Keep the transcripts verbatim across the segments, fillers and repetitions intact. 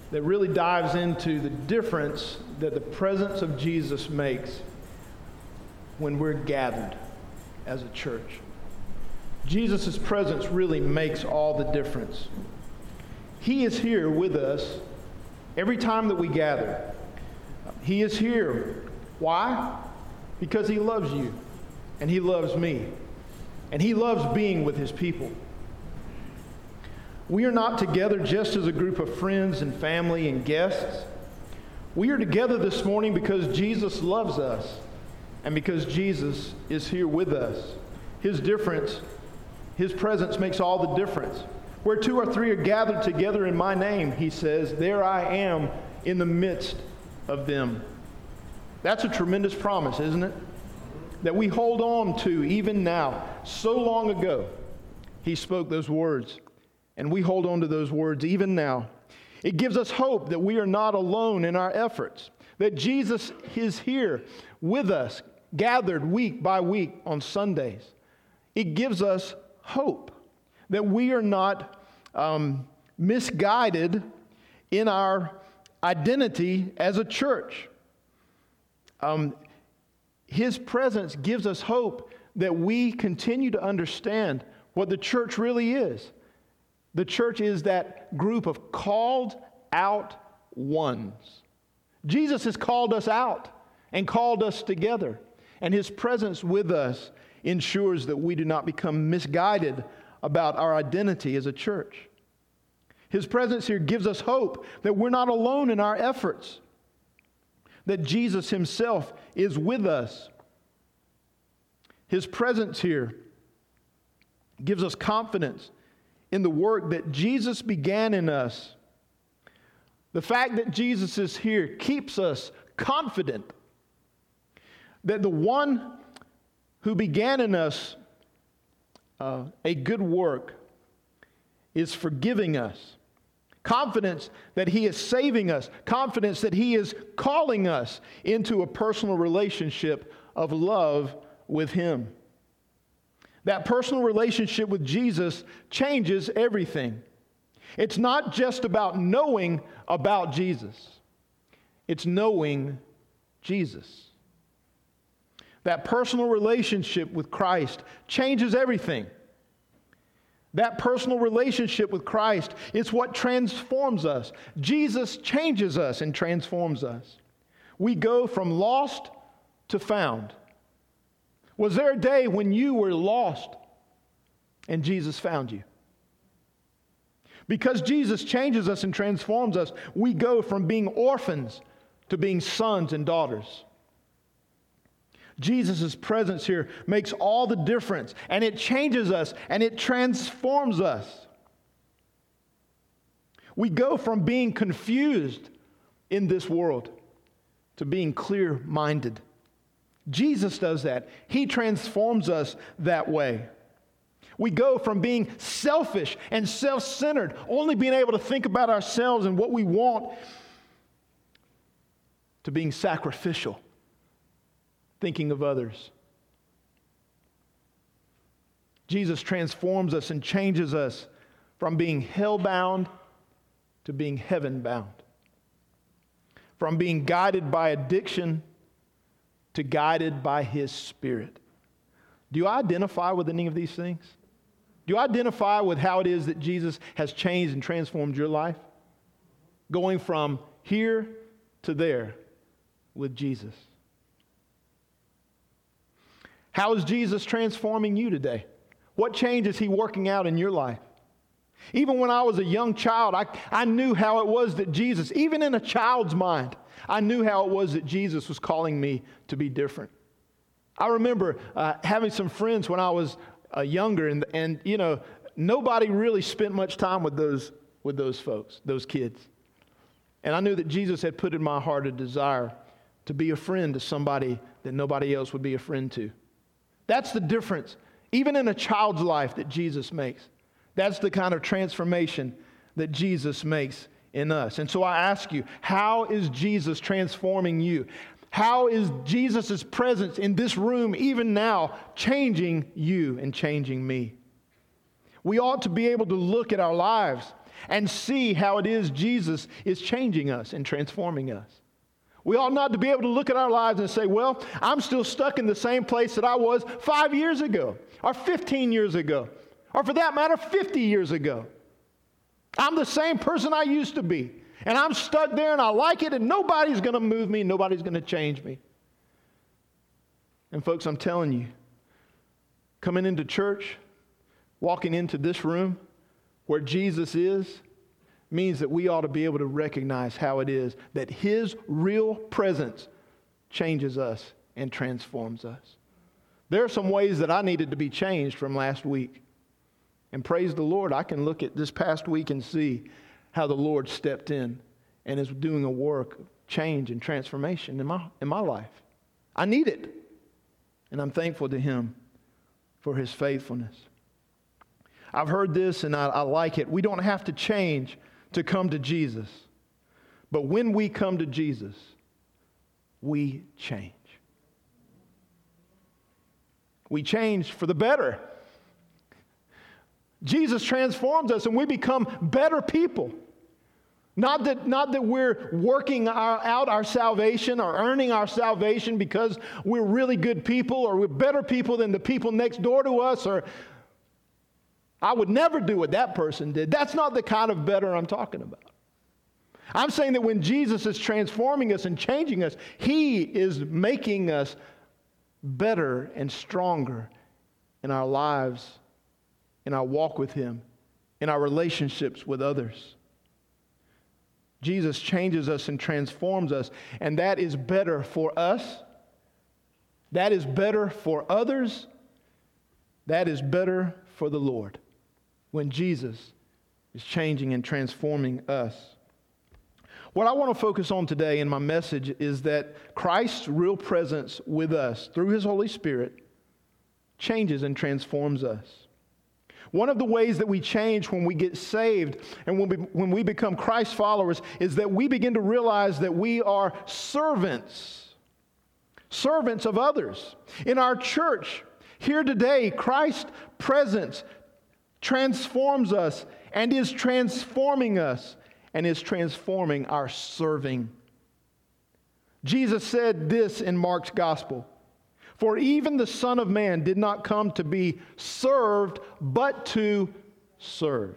that really dives into the difference that the presence of Jesus makes when we're gathered as a church. Jesus' presence really makes all the difference. He is here with us every time that we gather. He is here. Why? Because He loves you, and He loves me, and He loves being with His people. We are not together just as a group of friends and family and guests. We are together this morning because Jesus loves us and because Jesus is here with us. His difference, His presence makes all the difference. Where two or three are gathered together in my name, He says, there I am in the midst of them. That's a tremendous promise, isn't it? That we hold on to even now. So long ago, He spoke those words. And we hold on to those words even now. It gives us hope that we are not alone in our efforts, that Jesus is here with us, gathered week by week on Sundays. It gives us hope that we are not um, misguided in our identity as a church. Um, His presence gives us hope that we continue to understand what the church really is. The church is that group of called out ones. Jesus has called us out and called us together. And His presence with us ensures that we do not become misguided about our identity as a church. His presence here gives us hope that we're not alone in our efforts, that Jesus Himself is with us. His presence here gives us confidence in the work that Jesus began in us. The fact that Jesus is here keeps us confident that the one who began in us uh, a good work is forgiving us. Confidence that He is saving us. Confidence that He is calling us into a personal relationship of love with Him. That personal relationship with Jesus changes everything. It's not just about knowing about Jesus. It's knowing Jesus. That personal relationship with Christ changes everything. That personal relationship with Christ is what transforms us. Jesus changes us and transforms us. We go from lost to found. Was there a day when you were lost and Jesus found you? Because Jesus changes us and transforms us, we go from being orphans to being sons and daughters. Jesus' presence here makes all the difference, and it changes us and it transforms us. We go from being confused in this world to being clear-minded. Jesus does that. He transforms us that way. We go from being selfish and self-centered, only being able to think about ourselves and what we want, to being sacrificial, thinking of others. Jesus transforms us and changes us from being hell-bound to being heaven-bound. From being guided by addiction to guided by His Spirit. Do you identify with any of these things? Do you identify with how it is that Jesus has changed and transformed your life? Going from here to there with Jesus. How is Jesus transforming you today? What change is He working out in your life? Even when I was a young child, I, I knew how it was that Jesus, even in a child's mind, I knew how it was that Jesus was calling me to be different. I remember uh, having some friends when I was uh, younger, and, and you know, nobody really spent much time with those with those folks, those kids. And I knew that Jesus had put in my heart a desire to be a friend to somebody that nobody else would be a friend to. That's the difference, even in a child's life, that Jesus makes. That's the kind of transformation that Jesus makes in us. And so I ask you, how is Jesus transforming you? How is Jesus' presence in this room, even now, changing you and changing me? We ought to be able to look at our lives and see how it is Jesus is changing us and transforming us. We ought not to be able to look at our lives and say, well, I'm still stuck in the same place that I was five years ago, or fifteen years ago, or for that matter, fifty years ago. I'm the same person I used to be, and I'm stuck there, and I like it, and nobody's going to move me, nobody's going to change me. And folks, I'm telling you, coming into church, walking into this room where Jesus is, means that we ought to be able to recognize how it is that His real presence changes us and transforms us. There are some ways that I needed to be changed from last week. And praise the Lord, I can look at this past week and see how the Lord stepped in and is doing a work of change and transformation in my, in my life. I need it. And I'm thankful to Him for His faithfulness. I've heard this and I, I like it. We don't have to change to come to Jesus. But when we come to Jesus, we change. We change for the better. Jesus transforms us and we become better people. Not that, not that we're working our, out our salvation or earning our salvation because we're really good people or we're better people than the people next door to us, or I would never do what that person did. That's not the kind of better I'm talking about. I'm saying that when Jesus is transforming us and changing us, He is making us better and stronger in our lives, in our walk with Him, in our relationships with others. Jesus changes us and transforms us, and that is better for us. That is better for others. That is better for the Lord when Jesus is changing and transforming us. What I want to focus on today in my message is that Christ's real presence with us through His Holy Spirit changes and transforms us. One of the ways that we change when we get saved and when we, when we become Christ followers is that we begin to realize that we are servants, servants of others. In our church, here today, Christ's presence transforms us and is transforming us and is transforming our serving. Jesus said this in Mark's Gospel, "For even the Son of Man did not come to be served, but to serve."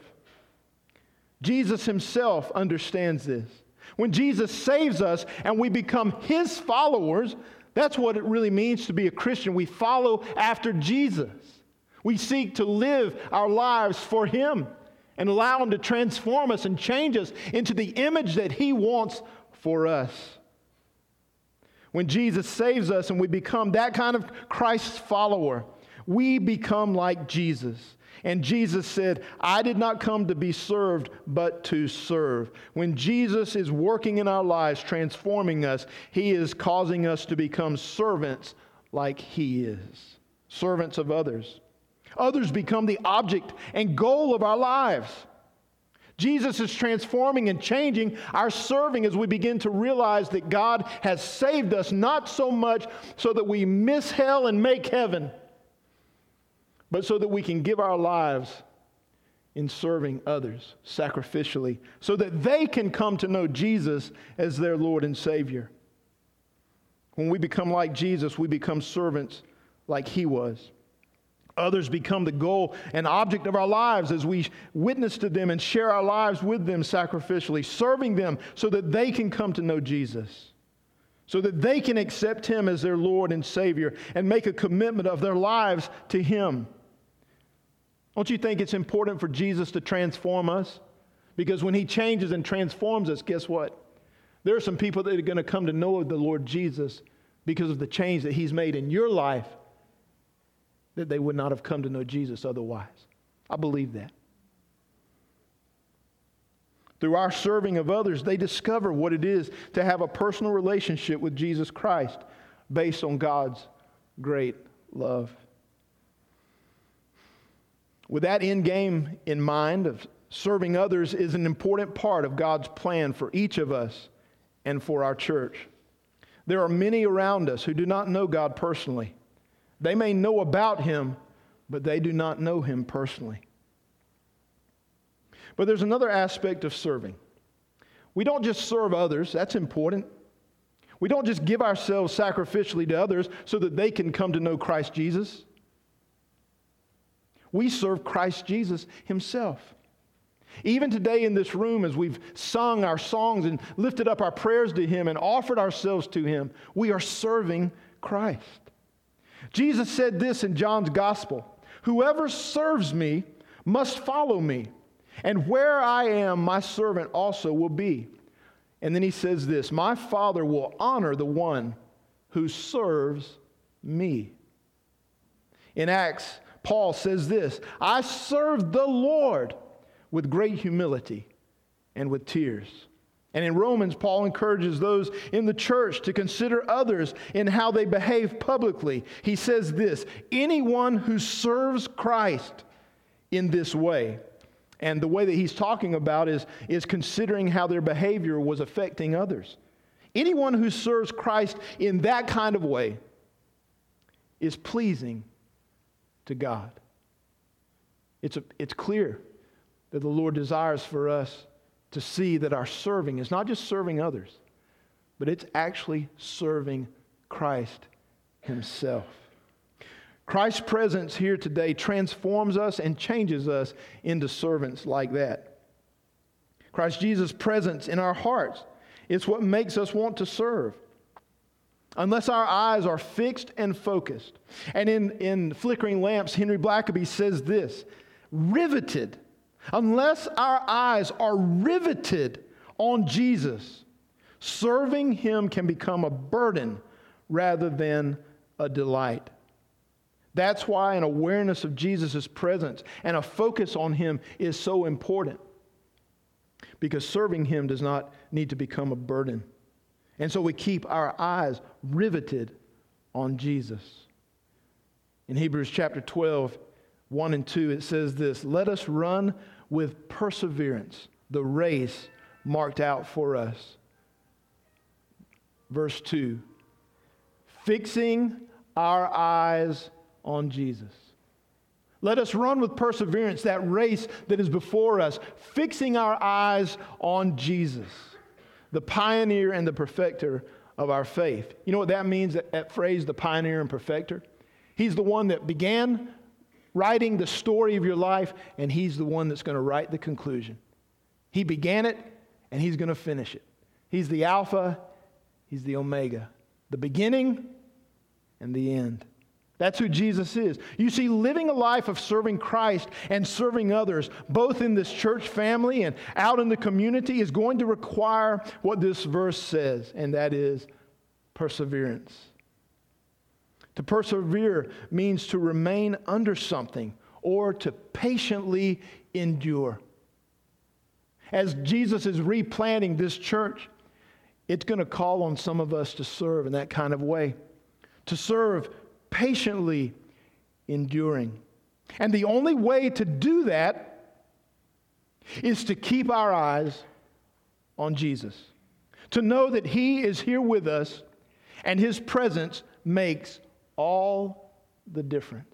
Jesus Himself understands this. When Jesus saves us and we become His followers, that's what it really means to be a Christian. We follow after Jesus. We seek to live our lives for Him and allow Him to transform us and change us into the image that He wants for us. When Jesus saves us and we become that kind of Christ's follower, we become like Jesus. And Jesus said, "I did not come to be served, but to serve." When Jesus is working in our lives, transforming us, He is causing us to become servants like He is. Servants of others. Others become the object and goal of our lives. Jesus is transforming and changing our serving as we begin to realize that God has saved us not so much so that we miss hell and make heaven, but so that we can give our lives in serving others sacrificially so that they can come to know Jesus as their Lord and Savior. When we become like Jesus, we become servants like He was. Others become the goal and object of our lives as we witness to them and share our lives with them sacrificially, serving them so that they can come to know Jesus, so that they can accept Him as their Lord and Savior and make a commitment of their lives to Him. Don't you think it's important for Jesus to transform us? Because when He changes and transforms us, guess what? There are some people that are going to come to know the Lord Jesus because of the change that He's made in your life, that they would not have come to know Jesus otherwise. I believe that. Through our serving of others, they discover what it is to have a personal relationship with Jesus Christ based on God's great love. With that end game in mind of serving others is an important part of God's plan for each of us and for our church. There are many around us who do not know God personally. They may know about Him, but they do not know Him personally. But there's another aspect of serving. We don't just serve others. That's important. We don't just give ourselves sacrificially to others so that they can come to know Christ Jesus. We serve Christ Jesus himself. Even today in this room, as we've sung our songs and lifted up our prayers to him and offered ourselves to him, we are serving Christ. Jesus said this in John's gospel, "Whoever serves me must follow me, and where I am, my servant also will be." And then he says this, "My Father will honor the one who serves me." In Acts, Paul says this, "I serve the Lord with great humility and with tears." And in Romans, Paul encourages those in the church to consider others in how they behave publicly. He says this, "Anyone who serves Christ in this way," and the way that he's talking about is, is considering how their behavior was affecting others. Anyone who serves Christ in that kind of way is pleasing to God. It's, a, it's clear that the Lord desires for us to see that our serving is not just serving others, but it's actually serving Christ himself. Christ's presence here today transforms us and changes us into servants like that. Christ Jesus' presence in our hearts is what makes us want to serve. Unless our eyes are fixed and focused. And in, in Flickering Lamps, Henry Blackaby says this, riveted. Unless our eyes are riveted on Jesus, serving him can become a burden rather than a delight. That's why an awareness of Jesus' presence and a focus on him is so important. Because serving him does not need to become a burden. And so we keep our eyes riveted on Jesus. In Hebrews chapter twelve, one and two, it says this, "Let us run with perseverance the race marked out for us." Verse two, fixing our eyes on Jesus. Let us run with perseverance that race that is before us, fixing our eyes on Jesus, the pioneer and the perfecter of our faith. You know what that means, that, that phrase, the pioneer and perfecter? He's the one that began writing the story of your life, and he's the one that's going to write the conclusion. He began it, and he's going to finish it. He's the Alpha, he's the Omega, the beginning and the end. That's who Jesus is. You see, living a life of serving Christ and serving others, both in this church family and out in the community, is going to require what this verse says, and that is perseverance. To persevere means to remain under something or to patiently endure. As Jesus is replanting this church, it's going to call on some of us to serve in that kind of way. To serve patiently enduring. And the only way to do that is to keep our eyes on Jesus. To know that he is here with us and his presence makes all the difference.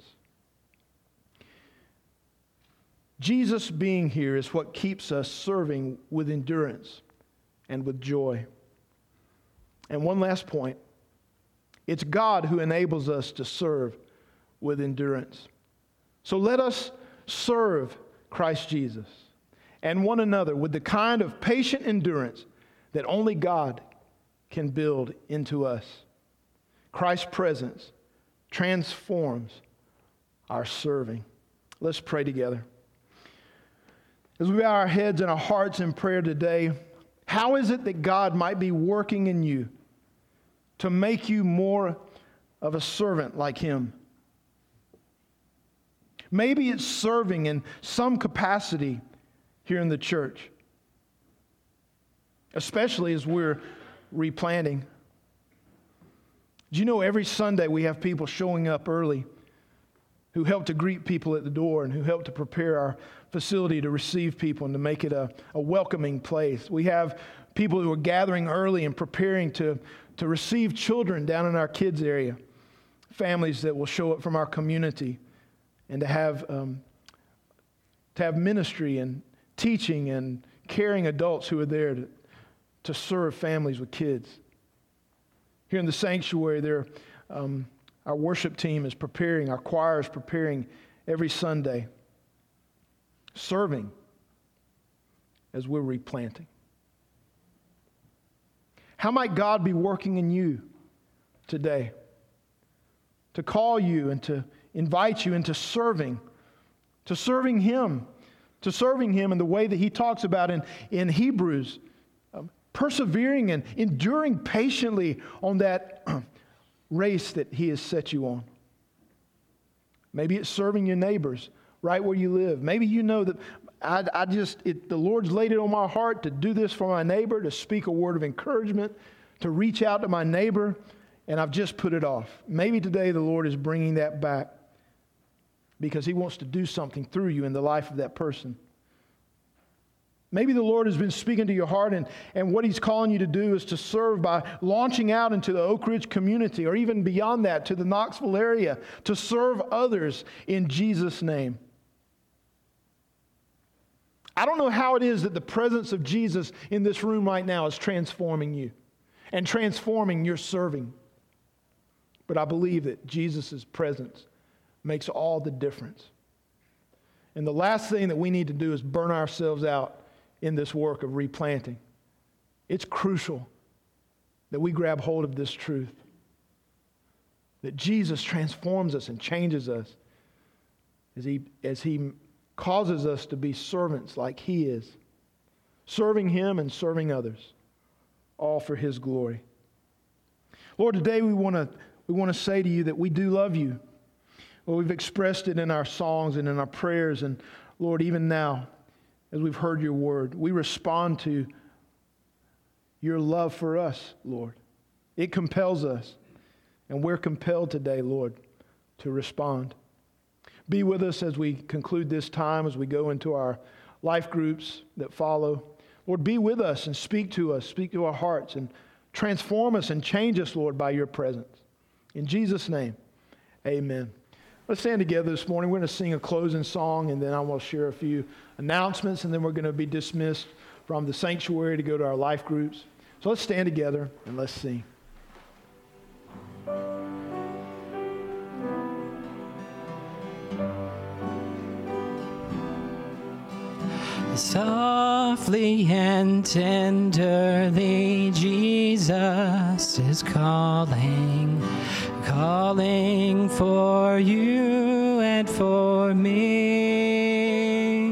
Jesus being here is what keeps us serving with endurance and with joy. And one last point. It's God who enables us to serve with endurance. So let us serve Christ Jesus and one another with the kind of patient endurance that only God can build into us. Christ's presence transforms our serving. Let's pray together. As we bow our heads and our hearts in prayer today, how is it that God might be working in you to make you more of a servant like him? Maybe it's serving in some capacity here in the church, especially as we're replanting. Do you know every Sunday we have people showing up early who help to greet people at the door and who help to prepare our facility to receive people and to make it a, a welcoming place. We have people who are gathering early and preparing to, to receive children down in our kids area, families that will show up from our community, and to have um, to have ministry and teaching and caring adults who are there to, to serve families with kids. Here in the sanctuary, there, um, our worship team is preparing, our choir is preparing every Sunday, serving as we're replanting. How might God be working in you today to call you and to invite you into serving, to serving Him, to serving Him in the way that He talks about in, in Hebrews, um, persevering and enduring patiently on that race that He has set you on. Maybe it's serving your neighbors right where you live. Maybe you know that I, I just, it, the Lord's laid it on my heart to do this for my neighbor, to speak a word of encouragement, to reach out to my neighbor, and I've just put it off. Maybe today the Lord is bringing that back because He wants to do something through you in the life of that person. Maybe the Lord has been speaking to your heart, and, and what He's calling you to do is to serve by launching out into the Oak Ridge community, or even beyond that to the Knoxville area, to serve others in Jesus' name. I don't know how it is that the presence of Jesus in this room right now is transforming you and transforming your serving. But I believe that Jesus' presence makes all the difference. And the last thing that we need to do is burn ourselves out in this work of replanting. It's crucial that we grab hold of this truth, that Jesus transforms us and changes us as He, as He causes us to be servants like He is, serving Him and serving others, all for His glory. Lord, today we want to we want to say to You that we do love You. Well, we've expressed it in our songs and in our prayers, and Lord, even now, as we've heard Your word, we respond to Your love for us, Lord. It compels us, and we're compelled today, Lord, to respond. Be with us as we conclude this time, as we go into our life groups that follow. Lord, be with us and speak to us, speak to our hearts, and transform us and change us, Lord, by Your presence. In Jesus' name, amen. Let's stand together this morning. We're going to sing a closing song, and then I will share a few announcements, and then we're going to be dismissed from the sanctuary to go to our life groups. So let's stand together and let's sing. Softly and tenderly Jesus is calling, calling for you and for me.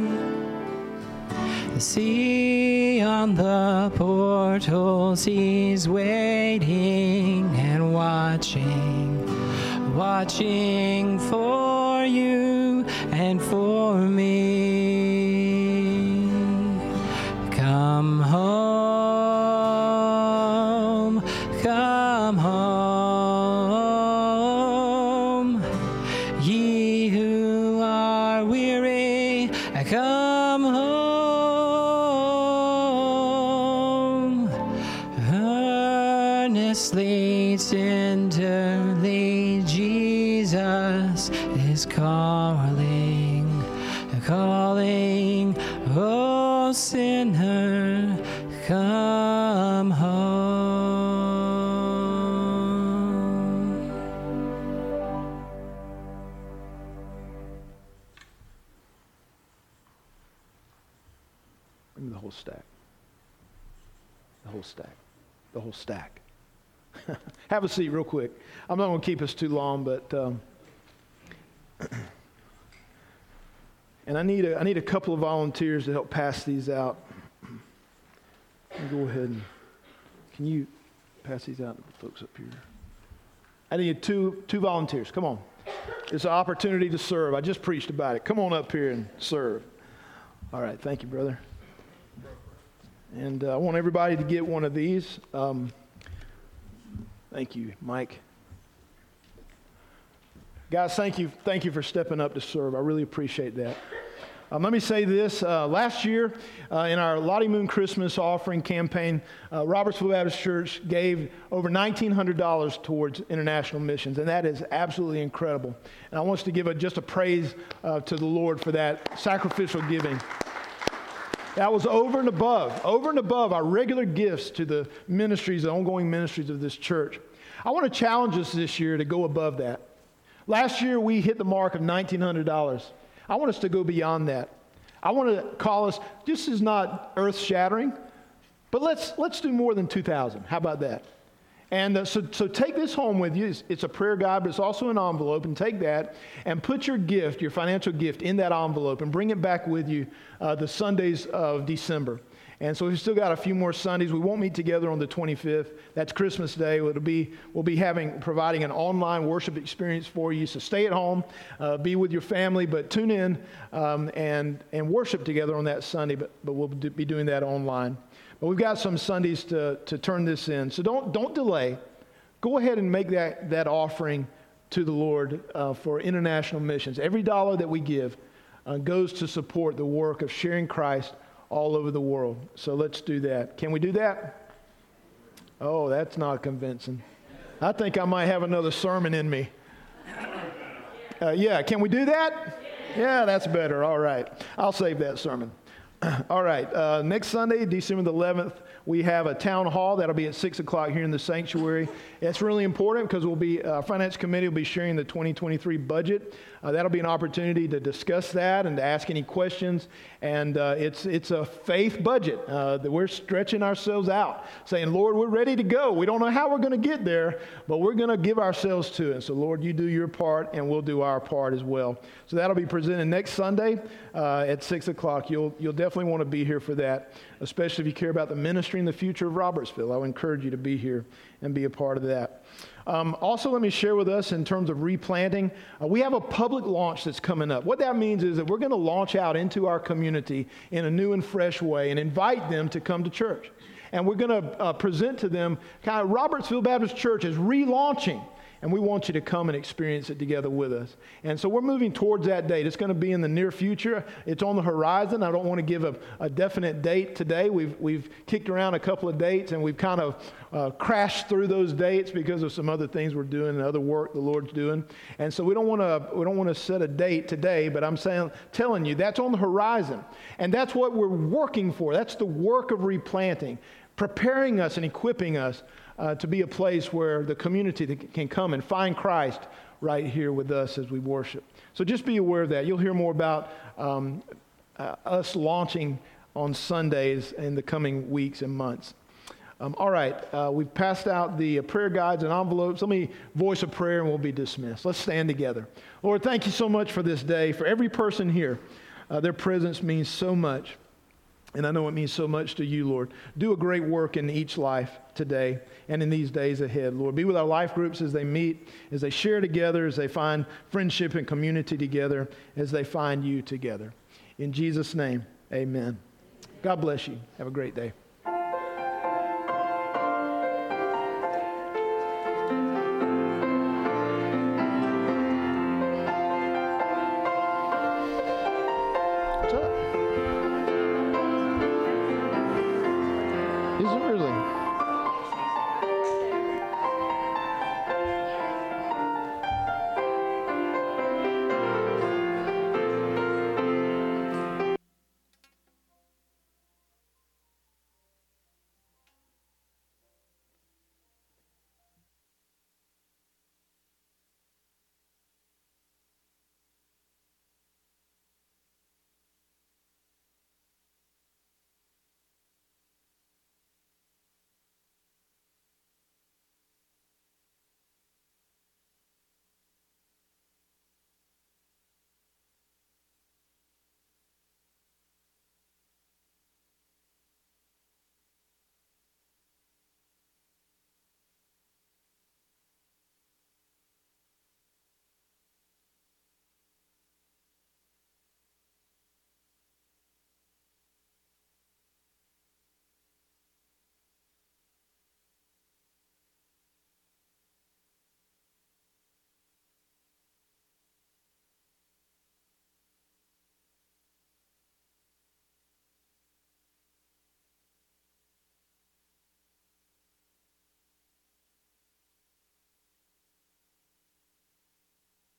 See on the portals He's waiting and watching, watching for you and for me. Come home, come home, ye who are weary, come home. Earnestly, tenderly, Jesus is calling, calling, oh sinner, come home. Bring me the whole stack. The whole stack. The whole stack. Have a seat real quick. I'm not going to keep us too long, but um, and I need a I need a couple of volunteers to help pass these out. Go ahead and can you pass these out to the folks up here? I need two two volunteers. Come on. It's an opportunity to serve. I just preached about it. Come on up here and serve. All right. Thank you, brother. And uh, I want everybody to get one of these. Um, thank you, Mike. Guys, thank you. Thank you for stepping up to serve. I really appreciate that. Um, let me say this. Uh, last year, uh, in our Lottie Moon Christmas offering campaign, uh, Robertsville Baptist Church gave over nineteen hundred dollars towards international missions, and that is absolutely incredible. And I want us to give a, just a praise uh, to the Lord for that sacrificial giving. That was over and above, over and above our regular gifts to the ministries, the ongoing ministries of this church. I want to challenge us this year to go above that. Last year, we hit the mark of nineteen hundred dollars. I want us to go beyond that. I want to call us, this is not earth-shattering, but let's let's do more than two thousand. How about that? And uh, so, so take this home with you. It's, it's a prayer guide, but it's also an envelope. And take that and put your gift, your financial gift, in that envelope and bring it back with you uh, the Sundays of December. And so we've still got a few more Sundays. We won't meet together on the twenty-fifth. That's Christmas Day. It'll be, we'll be having providing an online worship experience for you. So stay at home, uh, be with your family, but tune in um, and and worship together on that Sunday. But but we'll do, be doing that online. But we've got some Sundays to, to turn this in. So don't don't delay. Go ahead and make that, that offering to the Lord uh, for international missions. Every dollar that we give uh, goes to support the work of sharing Christ all over the world. So let's do that. Can we do that? Oh, that's not convincing. I think I might have another sermon in me. Uh, yeah, can we do that? Yeah, that's better. All right. I'll save that sermon. All right, uh, next Sunday, December the eleventh, we have a town hall. That'll be at six o'clock here in the sanctuary. It's really important because we'll be, uh, Finance Committee will be sharing the twenty twenty-three budget. Uh, that'll be an opportunity to discuss that and to ask any questions. And uh, it's it's a faith budget uh, that we're stretching ourselves out, saying, Lord, we're ready to go. We don't know how we're going to get there, but we're going to give ourselves to it. So, Lord, you do your part, and we'll do our part as well. So that'll be presented next Sunday uh, at six o'clock. You'll, you'll definitely want to be here for that, especially if you care about the ministry and the future of Robertsville. I would encourage you to be here and be a part of that. Um, also, let me share with us in terms of replanting, uh, we have a public launch that's coming up. What that means is that we're going to launch out into our community in a new and fresh way and invite them to come to church. And we're going to uh, present to them kind of Robertsville Baptist Church is relaunching. And we want you to come and experience it together with us. And so we're moving towards that date. It's going to be in the near future. It's on the horizon. I don't want to give a, a definite date today. We've we've kicked around a couple of dates, and we've kind of uh, crashed through those dates because of some other things we're doing and other work the Lord's doing. And so we don't want to we don't want to set a date today. But I'm saying, telling you, that's on the horizon, and that's what we're working for. That's the work of replanting, preparing us and equipping us Uh, to be a place where the community can come and find Christ right here with us as we worship. So just be aware of that. You'll hear more about um, uh, us launching on Sundays in the coming weeks and months. Um, all right, uh, we've passed out the uh, prayer guides and envelopes. Let me voice a prayer and we'll be dismissed. Let's stand together. Lord, thank you so much for this day. For every person here, uh, their presence means so much. And I know it means so much to you, Lord. Do a great work in each life today and in these days ahead, Lord. Be with our life groups as they meet, as they share together, as they find friendship and community together, as they find you together. In Jesus' name, amen. God bless you. Have a great day. What's up? Is it really?